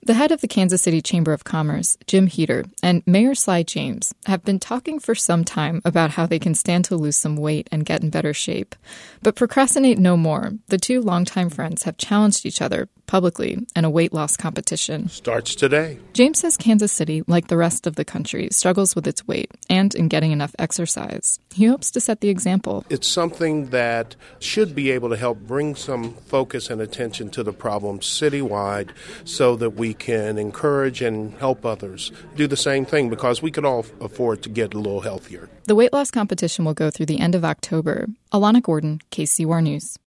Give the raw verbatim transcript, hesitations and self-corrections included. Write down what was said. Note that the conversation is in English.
The head of the Kansas City Chamber of Commerce, Jim Heater, and Mayor Sly James have been talking for some time about how they can stand to lose some weight and get in better shape. But procrastinate no more. The two longtime friends have challenged each other publicly in a weight loss competition. Starts today. James says Kansas City, like the rest of the country, struggles with its weight and in getting enough exercise. He hopes to set the example. It's something that should be able to help bring some focus and attention to the problem citywide so that we can encourage and help others do the same thing, because we could all afford to get a little healthier. The weight loss competition will go through the end of October. Alana Gordon, K C O R News.